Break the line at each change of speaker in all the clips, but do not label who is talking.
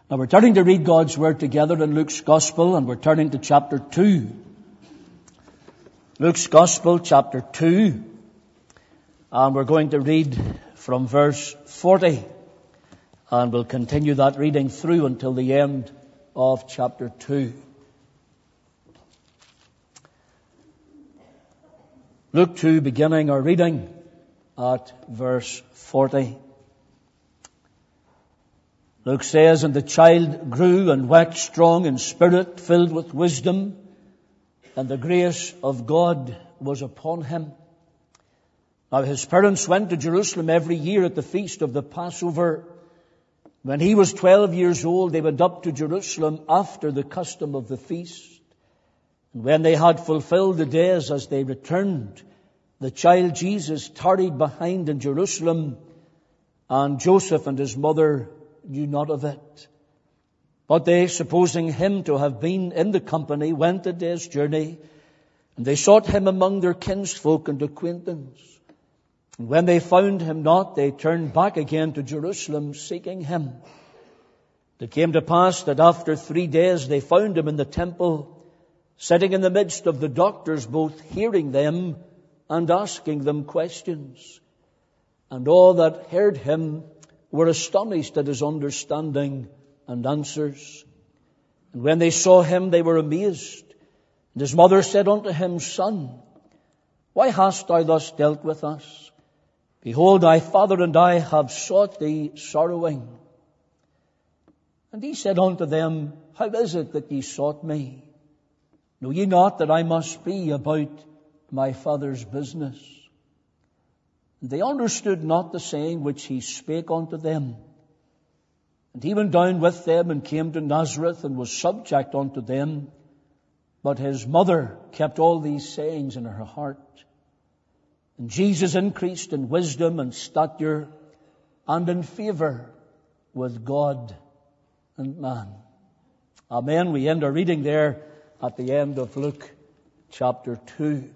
Now we're turning to read God's Word together in Luke's Gospel, and we're turning to chapter 2. Luke's Gospel, chapter 2. And we're going to read from verse 40. And we'll continue that reading through until the end of chapter 2. Luke 2, beginning our reading at verse 40. Luke says, "And the child grew and waxed strong in spirit, filled with wisdom, and the grace of God was upon him. Now his parents went to Jerusalem every year at the feast of the Passover. When he was 12 years old, they went up to Jerusalem after the custom of the feast. And when they had fulfilled the days as they returned, the child Jesus tarried behind in Jerusalem, and Joseph and his mother knew not of it. But they, supposing him to have been in the company, went a day's journey, and they sought him among their kinsfolk and acquaintance. And when they found him not, they turned back again to Jerusalem, seeking him. It came to pass that after 3 days they found him in the temple, sitting in the midst of the doctors, both hearing them and asking them questions. And all that heard him were astonished at his understanding and answers. And when they saw him, they were amazed. And his mother said unto him, Son, why hast thou thus dealt with us? Behold, thy father and I have sought thee sorrowing. And he said unto them, How is it that ye sought me? Know ye not that I must be about my father's business? And they understood not the saying which he spake unto them. And he went down with them and came to Nazareth and was subject unto them. But his mother kept all these sayings in her heart. And Jesus increased in wisdom and stature and in favor with God and man." Amen. We end our reading there at the end of Luke chapter 2.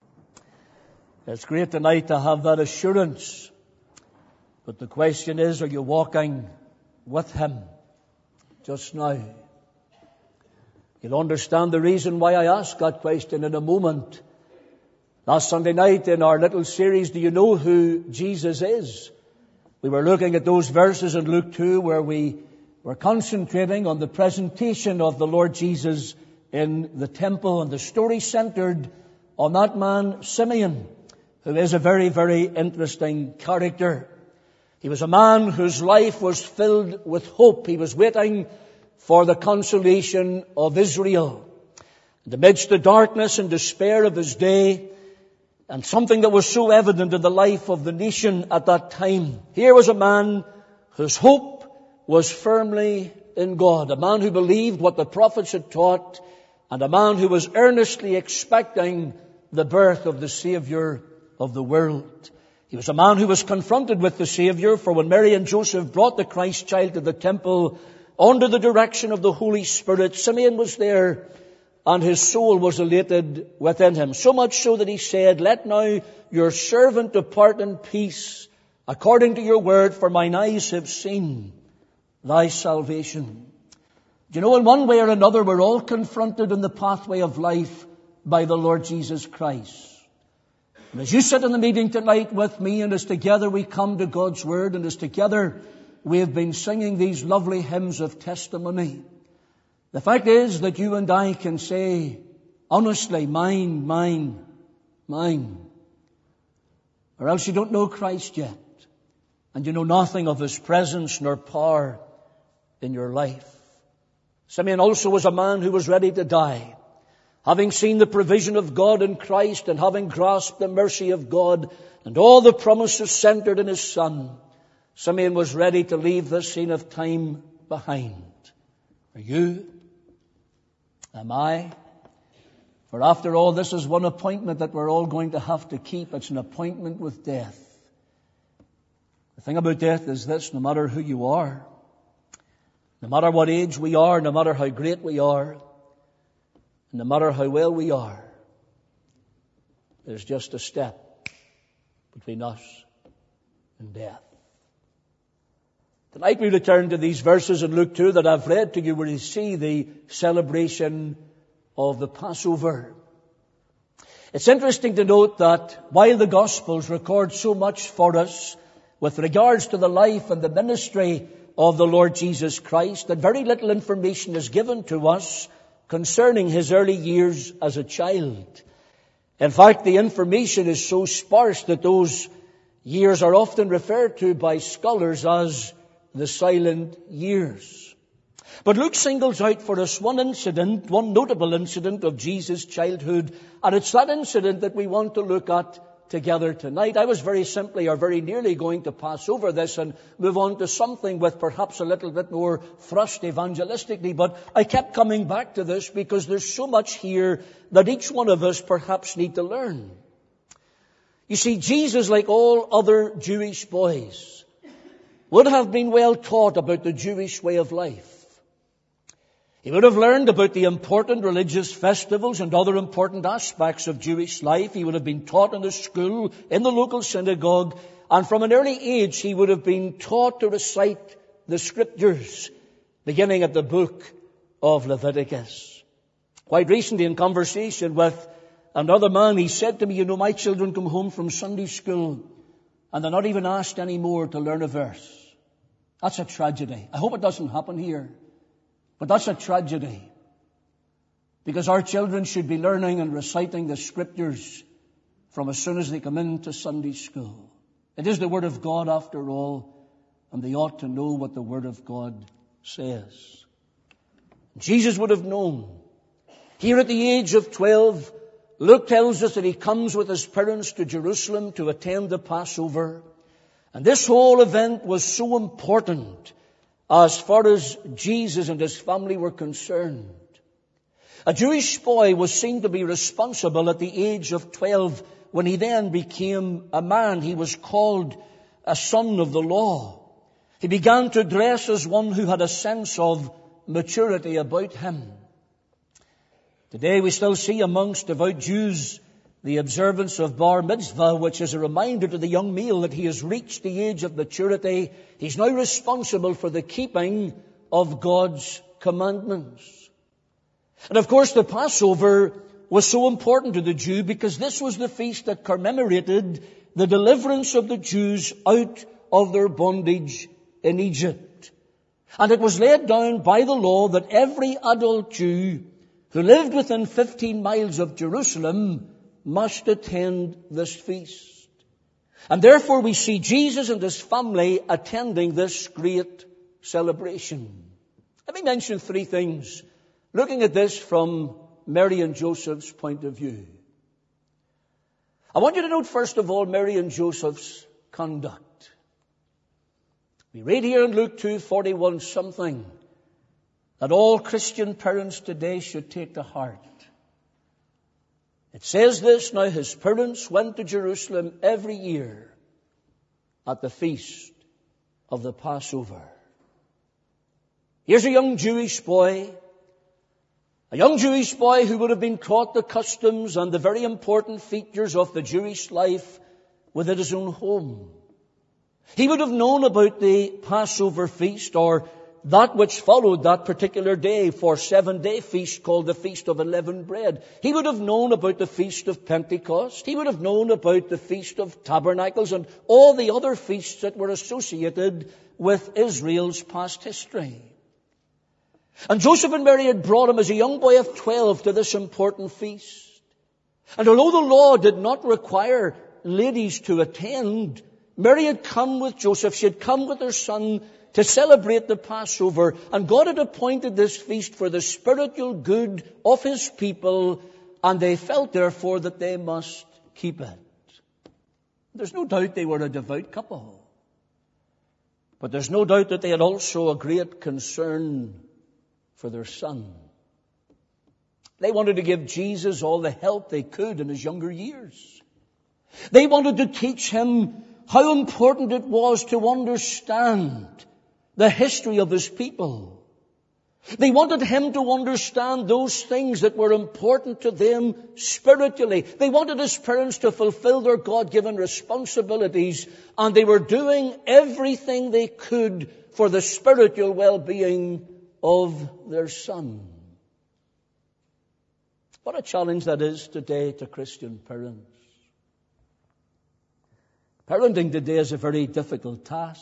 It's great tonight to have that assurance. But the question is, are you walking with him just now? You'll understand the reason why I ask that question in a moment. Last Sunday night in our little series, Do You Know Who Jesus Is? We were looking at those verses in Luke 2 where we were concentrating on the presentation of the Lord Jesus in the temple, and the story centered on that man, Simeon, who is a very, very interesting character. He was a man whose life was filled with hope. He was waiting for the consolation of Israel. Amidst the darkness and despair of his day, and something that was so evident in the life of the nation at that time, here was a man whose hope was firmly in God, a man who believed what the prophets had taught, and a man who was earnestly expecting the birth of the Savior of the world. He was a man who was confronted with the Savior, for when Mary and Joseph brought the Christ child to the temple under the direction of the Holy Spirit, Simeon was there, and his soul was elated within him. So much so that he said, Let now your servant depart in peace, according to your word, for mine eyes have seen thy salvation. Do you know, in one way or another, we're all confronted in the pathway of life by the Lord Jesus Christ. And as you sit in the meeting tonight with me, and as together we come to God's Word, and as together we have been singing these lovely hymns of testimony, the fact is that you and I can say, honestly, mine, mine, mine. Or else you don't know Christ yet, and you know nothing of His presence nor power in your life. Simeon also was a man who was ready to die. Having seen the provision of God in Christ, and having grasped the mercy of God and all the promises centered in His Son, Simeon was ready to leave the scene of time behind. Are you? Am I? For after all, this is one appointment that we're all going to have to keep. It's an appointment with death. The thing about death is this: no matter who you are, no matter what age we are, no matter how great we are, no matter how well we are, there's just a step between us and death. Tonight we return to these verses in Luke 2 that I've read to you, where you see the celebration of the Passover. It's interesting to note that while the Gospels record so much for us with regards to the life and the ministry of the Lord Jesus Christ, that very little information is given to us concerning his early years as a child. In fact, the information is so sparse that those years are often referred to by scholars as the silent years. But Luke singles out for us one notable incident of Jesus' childhood, and it's that incident that we want to look at together tonight. I was very simply or very nearly going to pass over this and move on to something with perhaps a little bit more thrust evangelistically, but I kept coming back to this because there's so much here that each one of us perhaps need to learn. You see, Jesus, like all other Jewish boys, would have been well taught about the Jewish way of life. He would have learned about the important religious festivals and other important aspects of Jewish life. He would have been taught in the school, in the local synagogue, and from an early age he would have been taught to recite the Scriptures, beginning at the book of Leviticus. Quite recently, in conversation with another man, he said to me, my children come home from Sunday school and they're not even asked anymore to learn a verse. That's a tragedy. I hope it doesn't happen here. But that's a tragedy, because our children should be learning and reciting the Scriptures from as soon as they come into Sunday school. It is the Word of God after all, and they ought to know what the Word of God says. Jesus would have known. Here at the age of 12, Luke tells us that he comes with his parents to Jerusalem to attend the Passover. And this whole event was so important as far as Jesus and his family were concerned. A Jewish boy was seen to be responsible at the age of 12 when he then became a man. He was called a son of the law. He began to dress as one who had a sense of maturity about him. Today we still see amongst devout Jews the observance of Bar Mitzvah, which is a reminder to the young male that he has reached the age of maturity. He's now responsible for the keeping of God's commandments. And of course the Passover was so important to the Jew because this was the feast that commemorated the deliverance of the Jews out of their bondage in Egypt. And it was laid down by the law that every adult Jew who lived within 15 miles of Jerusalem must attend this feast. And therefore we see Jesus and his family attending this great celebration. Let me mention three things, looking at this from Mary and Joseph's point of view. I want you to note first of all Mary and Joseph's conduct. We read here in Luke 2:41 something that all Christian parents today should take to heart. It says this, now his parents went to Jerusalem every year at the feast of the Passover. Here's a young Jewish boy who would have been taught the customs and the very important features of the Jewish life within his own home. He would have known about the Passover feast, or that which followed that particular day for 7-day feast called the Feast of Unleavened Bread. He would have known about the Feast of Pentecost. He would have known about the Feast of Tabernacles and all the other feasts that were associated with Israel's past history. And Joseph and Mary had brought him as a young boy of 12 to this important feast. And although the law did not require ladies to attend, Mary had come with Joseph. She had come with her son to celebrate the Passover. And God had appointed this feast for the spiritual good of his people, and they felt therefore that they must keep it. There's no doubt they were a devout couple. But there's no doubt that they had also a great concern for their son. They wanted to give Jesus all the help they could in his younger years. They wanted to teach him how important it was to understand the history of his people. They wanted him to understand those things that were important to them spiritually. They wanted his parents to fulfill their God-given responsibilities, and they were doing everything they could for the spiritual well-being of their son. What a challenge that is today to Christian parents. Parenting today is a very difficult task.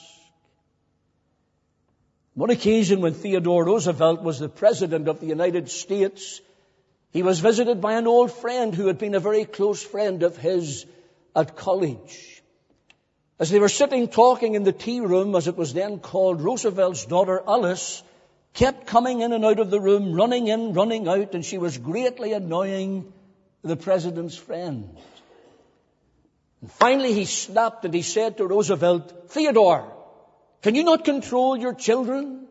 One occasion when Theodore Roosevelt was the President of the United States, he was visited by an old friend who had been a very close friend of his at college. As they were sitting talking in the tea room, as it was then called, Roosevelt's daughter Alice kept coming in and out of the room, running in, running out, and she was greatly annoying the President's friend. And finally he snapped and he said to Roosevelt, "Theodore, can you not control your children?"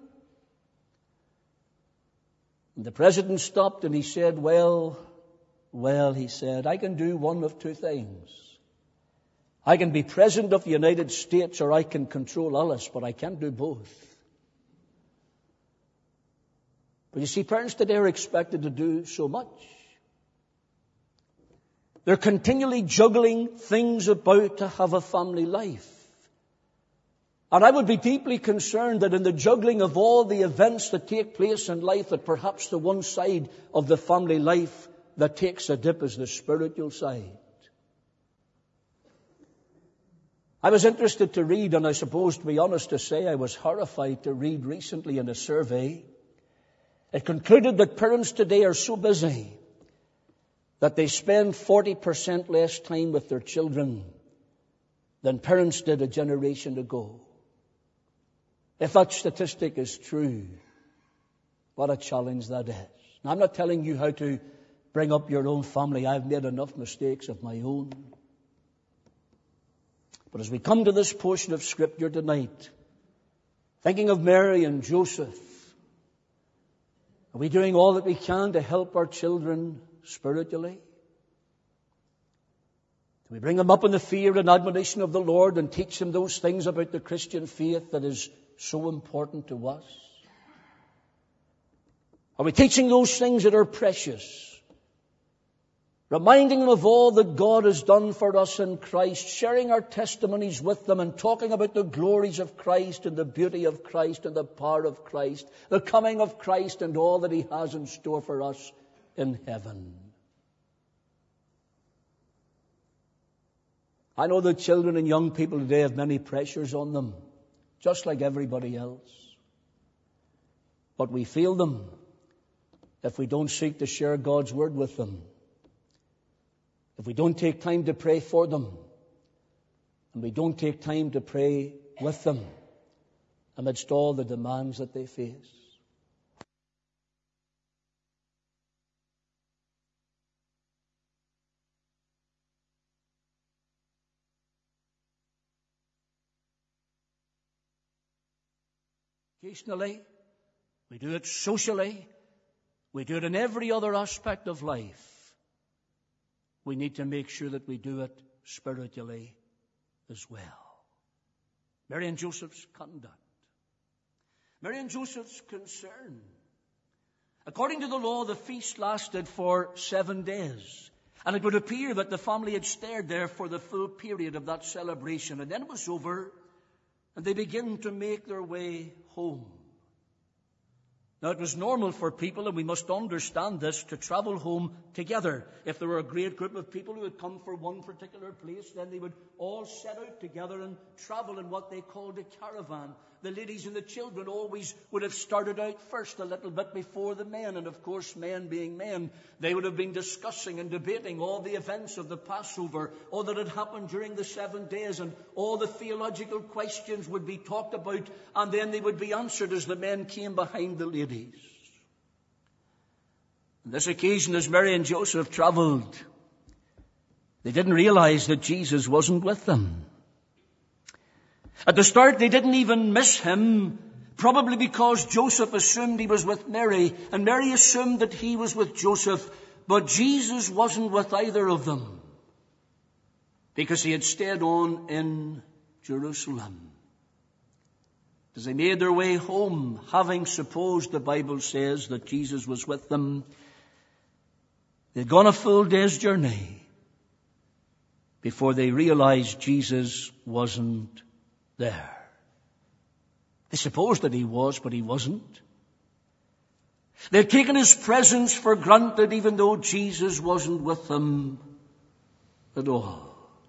And the President stopped and he said, well, he said, "I can do one of two things. I can be President of the United States or I can control Alice, but I can't do both." But you see, parents today are expected to do so much. They're continually juggling things about to have a family life. And I would be deeply concerned that in the juggling of all the events that take place in life, that perhaps the one side of the family life that takes a dip is the spiritual side. I was interested to read, and I suppose, to be honest to say, I was horrified to read recently in a survey. It concluded that parents today are so busy that they spend 40% less time with their children than parents did a generation ago. If that statistic is true, what a challenge that is. Now, I'm not telling you how to bring up your own family. I've made enough mistakes of my own. But as we come to this portion of Scripture tonight, thinking of Mary and Joseph, are we doing all that we can to help our children spiritually? Do we bring them up in the fear and admonition of the Lord and teach them those things about the Christian faith that is so important to us? Are we teaching those things that are precious? Reminding them of all that God has done for us in Christ, sharing our testimonies with them and talking about the glories of Christ and the beauty of Christ and the power of Christ, the coming of Christ and all that He has in store for us in heaven. I know that children and young people today have many pressures on them, just like everybody else. But we feel them if we don't seek to share God's Word with them, if we don't take time to pray for them, and we don't take time to pray with them amidst all the demands that they face. Occasionally, we do it socially, we do it in every other aspect of life. We need to make sure that we do it spiritually as well. Mary and Joseph's conduct. Mary and Joseph's concern. According to the law, the feast lasted for 7 days. And it would appear that the family had stayed there for the full period of that celebration. And then it was over, and they began to make their way home. Now, it was normal for people, and we must understand this, to travel home together. If there were a great group of people who had come for one particular place, then they would all set out together and travel in what they called a caravan. The ladies and the children always would have started out first a little bit before the men. And of course, men being men, they would have been discussing and debating all the events of the Passover, all that had happened during the 7 days, and all the theological questions would be talked about, and then they would be answered as the men came behind the ladies. On this occasion, as Mary and Joseph traveled, they didn't realize that Jesus wasn't with them. At the start, they didn't even miss him, probably because Joseph assumed he was with Mary, and Mary assumed that he was with Joseph, but Jesus wasn't with either of them, because he had stayed on in Jerusalem. As they made their way home, having supposed, the Bible says, that Jesus was with them, they'd gone a full day's journey before they realized Jesus wasn't there. They supposed that he was, but he wasn't. They'd taken his presence for granted, even though Jesus wasn't with them at all.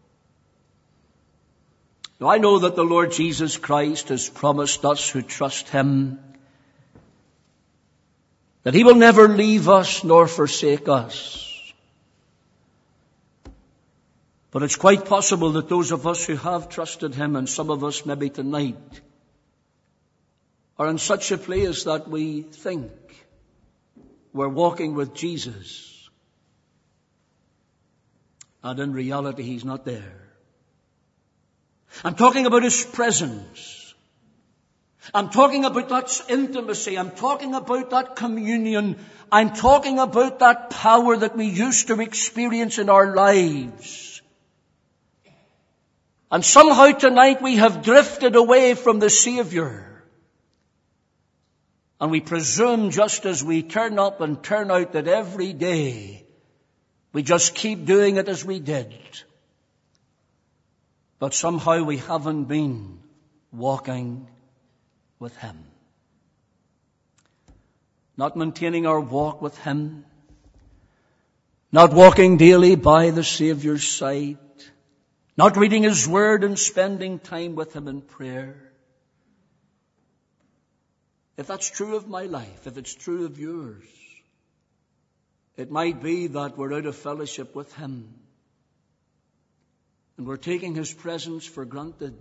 Now, I know that the Lord Jesus Christ has promised us who trust him that he will never leave us nor forsake us. But it's quite possible that those of us who have trusted him, and some of us maybe tonight, are in such a place that we think we're walking with Jesus, and in reality he's not there. I'm talking about his presence. I'm talking about that intimacy. I'm talking about that communion. I'm talking about that power that we used to experience in our lives. And somehow tonight we have drifted away from the Savior. And we presume, just as we turn up and turn out, that every day we just keep doing it as we did. But somehow we haven't been walking with him. Not maintaining our walk with him. Not walking daily by the Savior's side. Not reading his word and spending time with him in prayer. If that's true of my life, if it's true of yours, it might be that we're out of fellowship with him. And we're taking his presence for granted.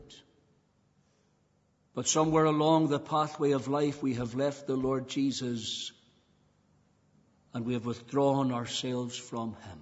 But somewhere along the pathway of life we have left the Lord Jesus and we have withdrawn ourselves from him.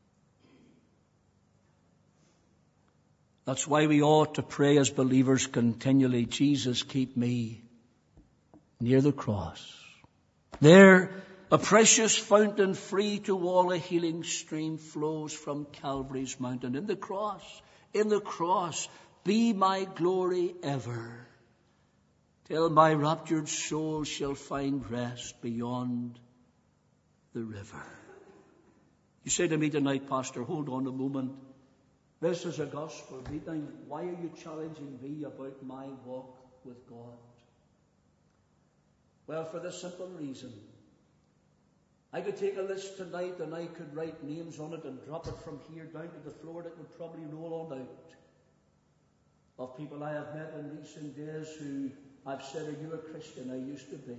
That's why we ought to pray as believers continually, Jesus, keep me near the cross. There, a precious fountain free to all, a healing stream flows from Calvary's mountain. In the cross, be my glory ever, till my raptured soul shall find rest beyond the river. You say to me tonight, Pastor, hold on a moment. This is a gospel meeting. Why are you challenging me about my walk with God? Well, for this simple reason. I could take a list tonight and I could write names on it and drop it from here down to the floor, and it would probably roll on out, of people I have met in recent days who I've said, are you a Christian? I used to be.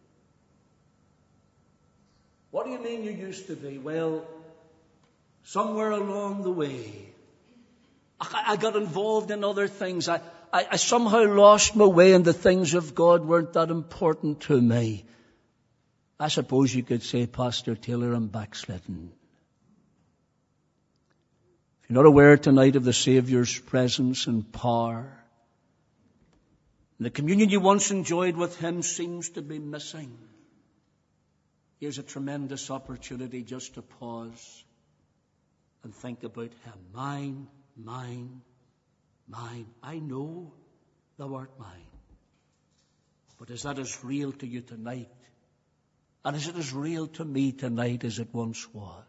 What do you mean you used to be? Well, somewhere along the way, I got involved in other things. I somehow lost my way, and the things of God weren't that important to me. I suppose you could say, Pastor Taylor, I'm backslidden. If you're not aware tonight of the Saviour's presence and power, the communion you once enjoyed with him seems to be missing, here's a tremendous opportunity just to pause and think about him. Mine, mine, mine. I know thou art mine. But is that as real to you tonight? And is it as real to me tonight as it once was?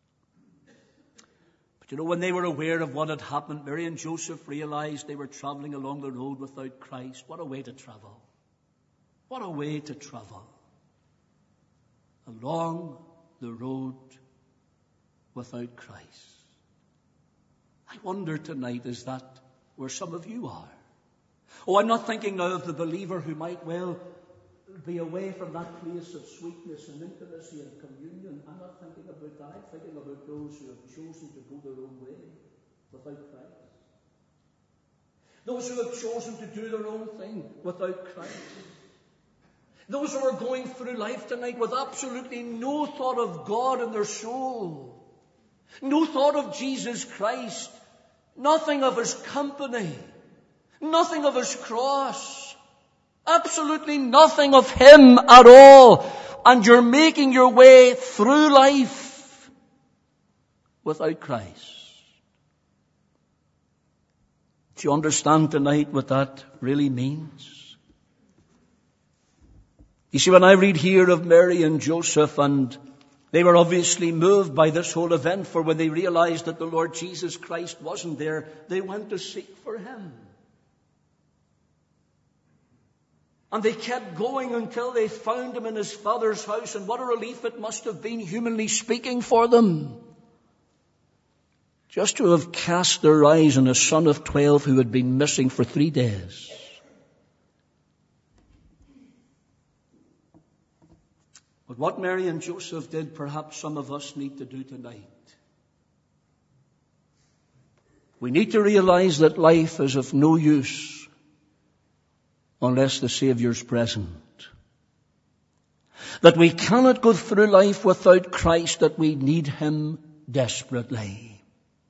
But you know, when they were aware of what had happened, Mary and Joseph realized they were traveling along the road without Christ. What a way to travel. What a way to travel. Along the road without Christ. I wonder tonight, is that where some of you are? Oh, I'm not thinking now of the believer who might well be away from that place of sweetness and intimacy and communion. I'm not thinking about that. I'm thinking about those who have chosen to go their own way without Christ. Those who have chosen to do their own thing without Christ. Those who are going through life tonight with absolutely no thought of God in their soul. No thought of Jesus Christ. Nothing of his company. Nothing of his cross. Absolutely nothing of him at all. And you're making your way through life without Christ. Do you understand tonight what that really means? You see, when I read here of Mary and Joseph, and they were obviously moved by this whole event, for when they realized that the Lord Jesus Christ wasn't there, they went to seek for him. And they kept going until they found him in his father's house, and what a relief it must have been, humanly speaking, for them. Just to have cast their eyes on a son of 12 who had been missing for 3 days. But what Mary and Joseph did, perhaps some of us need to do tonight. We need to realize that life is of no use unless the Savior's present. That we cannot go through life without Christ, that we need him desperately.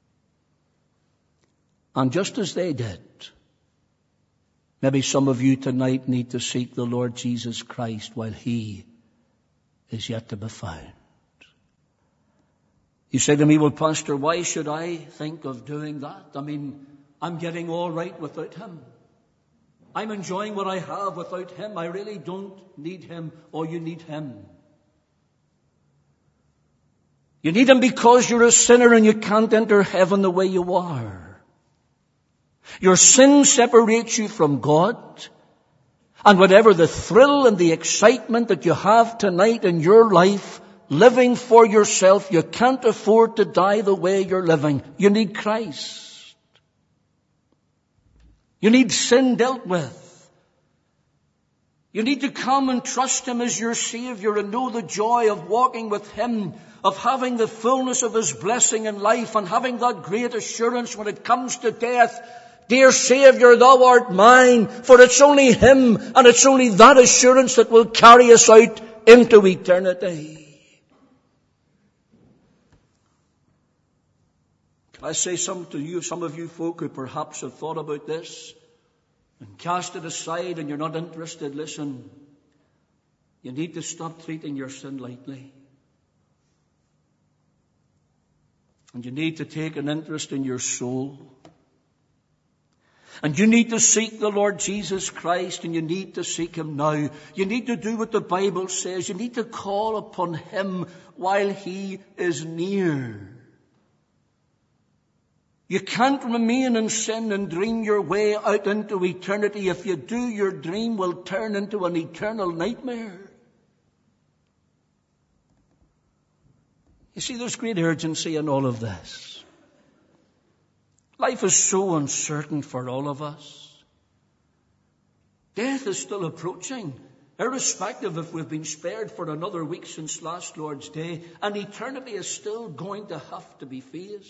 And just as they did, maybe some of you tonight need to seek the Lord Jesus Christ while he is yet to be found. You say to me, well, Pastor, why should I think of doing that? I mean, I'm getting all right without him. I'm enjoying what I have without him. I really don't need him, or you need him. You need him because you're a sinner and you can't enter heaven the way you are. Your sin separates you from God. And whatever the thrill and the excitement that you have tonight in your life, living for yourself, you can't afford to die the way you're living. You need Christ. You need sin dealt with. You need to come and trust him as your Savior and know the joy of walking with him, of having the fullness of his blessing in life and having that great assurance when it comes to death. Dear Savior, thou art mine, for it's only him and it's only that assurance that will carry us out into eternity. Can I say something to you, some of you folk who perhaps have thought about this and cast it aside and you're not interested? Listen, you need to stop treating your sin lightly. And you need to take an interest in your soul. And you need to seek the Lord Jesus Christ, and you need to seek him now. You need to do what the Bible says. You need to call upon him while he is near. You can't remain in sin and dream your way out into eternity. If you do, your dream will turn into an eternal nightmare. You see, there's great urgency in all of this. Life is so uncertain for all of us. Death is still approaching, irrespective if we've been spared for another week since last Lord's Day, and eternity is still going to have to be faced.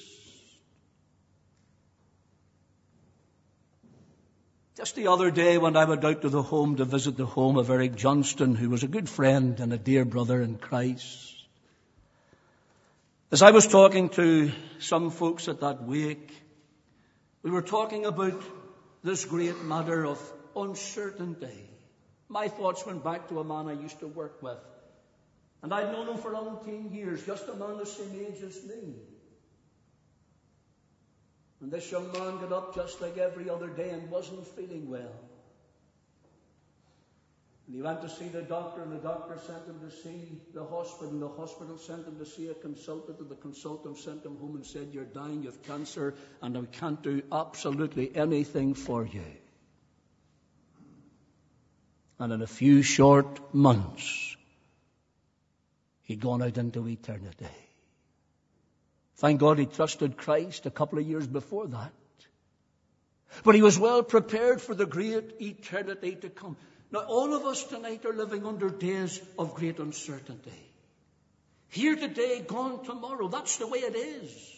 Just the other day when I went out to the home to visit the home of Eric Johnston, who was a good friend and a dear brother in Christ, as I was talking to some folks at that wake, we were talking about this great matter of uncertainty. My thoughts went back to a man I used to work with. And I'd known him for 18 years, just a man the same age as me. And this young man got up just like every other day and wasn't feeling well. And he went to see the doctor, and the doctor sent him to see the hospital, and the hospital sent him to see a consultant, and the consultant sent him home and said, you're dying of cancer, and we can't do absolutely anything for you. And in a few short months, he'd gone out into eternity. Thank God he trusted Christ a couple of years before that. But he was well prepared for the great eternity to come. Now, all of us tonight are living under days of great uncertainty. Here today, gone tomorrow. That's the way it is.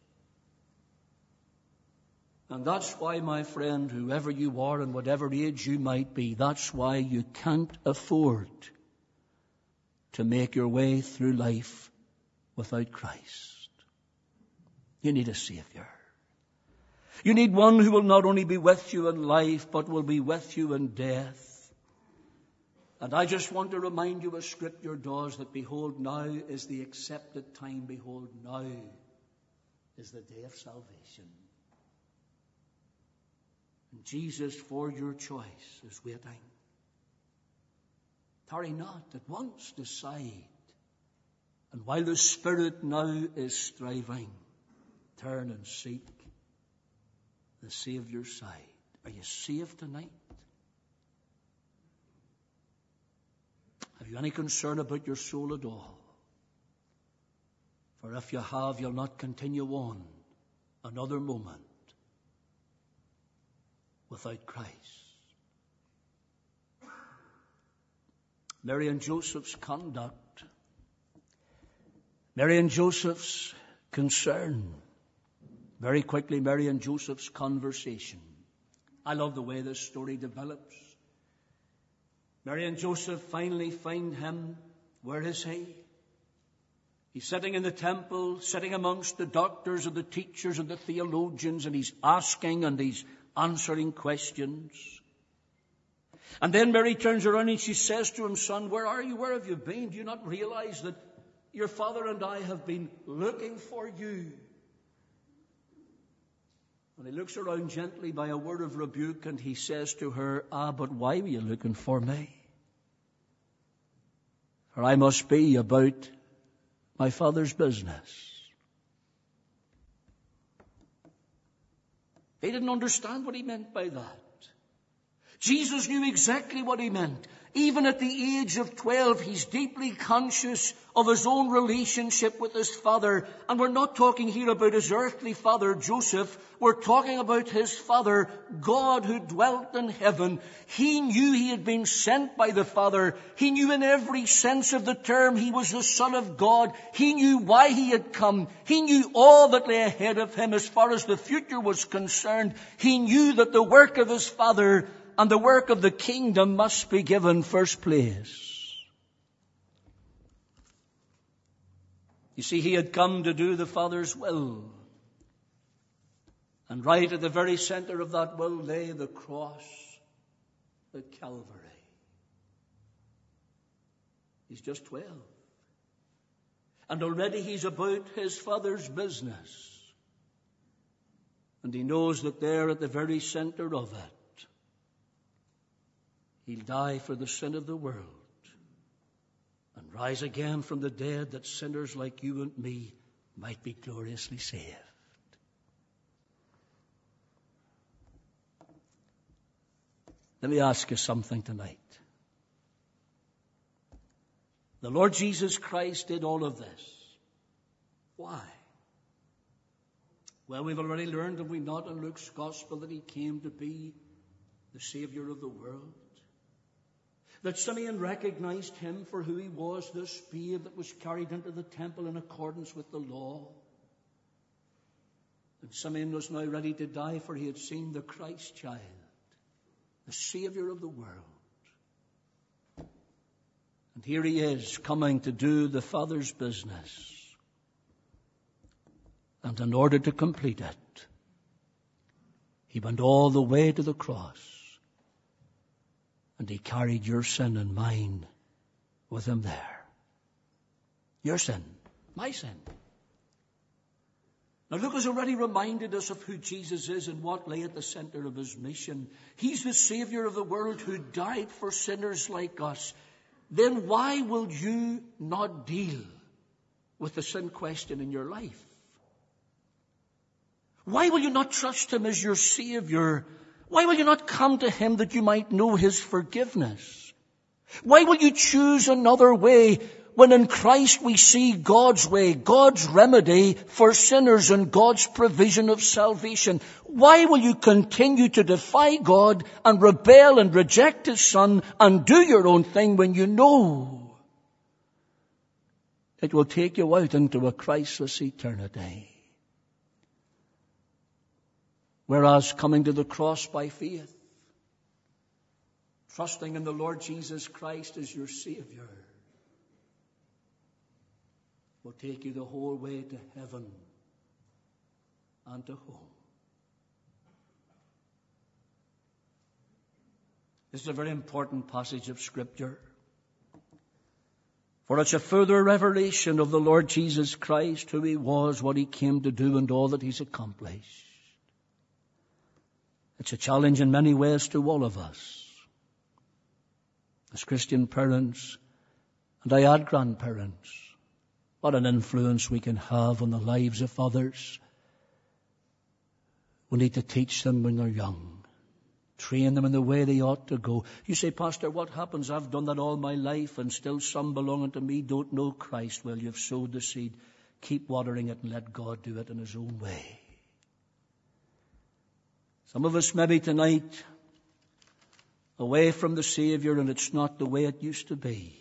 And that's why, my friend, whoever you are and whatever age you might be, that's why you can't afford to make your way through life without Christ. You need a Savior. You need one who will not only be with you in life, but will be with you in death. And I just want to remind you, as Scripture does, that behold, now is the accepted time. Behold, now is the day of salvation. And Jesus, for your choice, is waiting. Tarry not, at once decide. And while the Spirit now is striving, turn and seek the Saviour's side. Are you saved tonight? Have you any concern about your soul at all? For if you have, you'll not continue on another moment without Christ. Mary and Joseph's conduct, Mary and Joseph's concern, very quickly Mary and Joseph's conversation. I love the way this story develops. Mary and Joseph finally find him. Where is he? He's sitting in the temple, sitting amongst the doctors and the teachers and the theologians, and he's asking and he's answering questions. And then Mary turns around and she says to him, "Son, where are you? Where have you been? Do you not realize that your father and I have been looking for you?" And he looks around gently by a word of rebuke and he says to her, "But why were you looking for me? For I must be about my Father's business." They didn't understand what he meant by that. Jesus knew exactly what he meant. Even at the age of 12, he's deeply conscious of his own relationship with his father. And we're not talking here about his earthly father, Joseph. We're talking about his father, God, who dwelt in heaven. He knew he had been sent by the Father. He knew in every sense of the term he was the Son of God. He knew why he had come. He knew all that lay ahead of him as far as the future was concerned. He knew that the work of his Father and the work of the kingdom must be given first place. You see, he had come to do the Father's will. And right at the very center of that will lay the cross at Calvary. He's just 12. And already he's about his Father's business. And he knows that there at the very center of it, he'll die for the sin of the world and rise again from the dead that sinners like you and me might be gloriously saved. Let me ask you something tonight. The Lord Jesus Christ did all of this. Why? Well, we've already learned, have we not, in Luke's Gospel, that he came to be the Savior of the world. That Simeon recognized him for who he was, this babe that was carried into the temple in accordance with the law. And Simeon was now ready to die, for he had seen the Christ child, the Savior of the world. And here he is, coming to do the Father's business. And in order to complete it, he went all the way to the cross. And he carried your sin and mine with him there. Your sin, my sin. Now Luke has already reminded us of who Jesus is and what lay at the center of his mission. He's the Savior of the world who died for sinners like us. Then why will you not deal with the sin question in your life? Why will you not trust him as your Savior? Why will you not come to him that you might know his forgiveness? Why will you choose another way when in Christ we see God's way, God's remedy for sinners and God's provision of salvation? Why will you continue to defy God and rebel and reject his Son and do your own thing when you know it will take you out into a Christless eternity? Whereas coming to the cross by faith, trusting in the Lord Jesus Christ as your Savior, will take you the whole way to heaven and to home. This is a very important passage of Scripture, for it's a further revelation of the Lord Jesus Christ, who he was, what he came to do, and all that he's accomplished. It's a challenge in many ways to all of us. as Christian parents, and I add grandparents, what an influence we can have on the lives of others. We need to teach them when they're young. Train them in the way they ought to go. You say, Pastor, what happens? I've done that all my life and still some belonging to me don't know Christ. Well, you've sowed the seed. Keep watering it and let God do it in His own way. Some of us maybe tonight away from the Savior and it's not the way it used to be.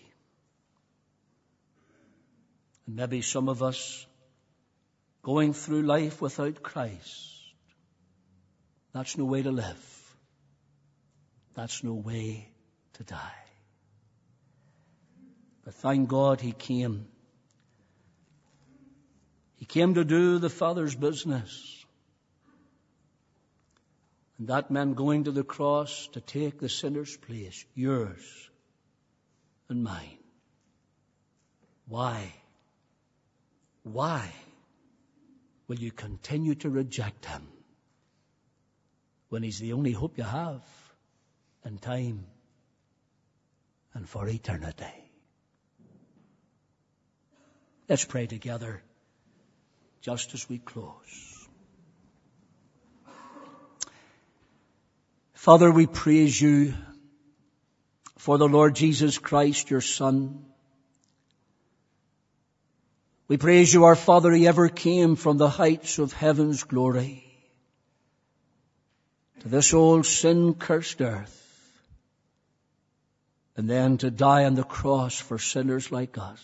And maybe some of us going through life without Christ. That's no way to live. That's no way to die. But thank God He came. He came to do the Father's business. And that meant going to the cross to take the sinner's place, yours and mine. Why? Why will you continue to reject Him when He's the only hope you have in time and for eternity? Let's pray together just as we close. Father, we praise You for the Lord Jesus Christ, Your Son. We praise You, our Father, He ever came from the heights of heaven's glory to this old sin-cursed earth, and then to die on the cross for sinners like us.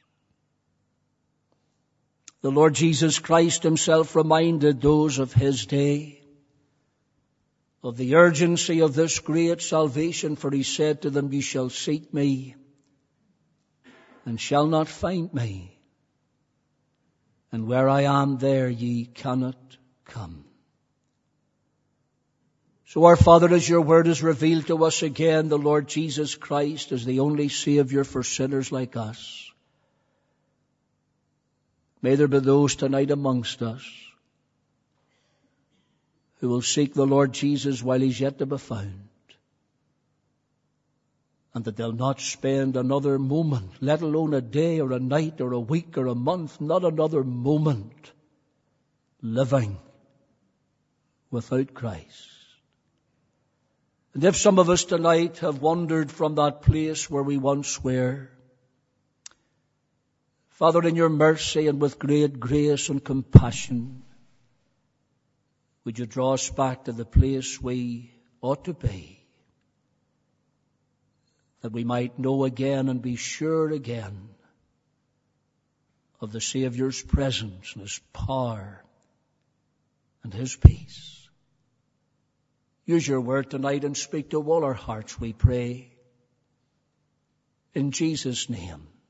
The Lord Jesus Christ Himself reminded those of His day of the urgency of this great salvation, for He said to them, "Ye shall seek Me and shall not find Me, and where I am, there ye cannot come." So our Father, as Your word is revealed to us again, the Lord Jesus Christ is the only Savior for sinners like us. May there be those tonight amongst us who will seek the Lord Jesus while He's yet to be found, and that they'll not spend another moment, let alone a day or a night or a week or a month, not another moment, living without Christ. And if some of us tonight have wandered from that place where we once were, Father, in Your mercy and with great grace and compassion, would You draw us back to the place we ought to be, that we might know again and be sure again of the Saviour's presence and His power and His peace. Use Your word tonight and speak to all our hearts, we pray. In Jesus' name.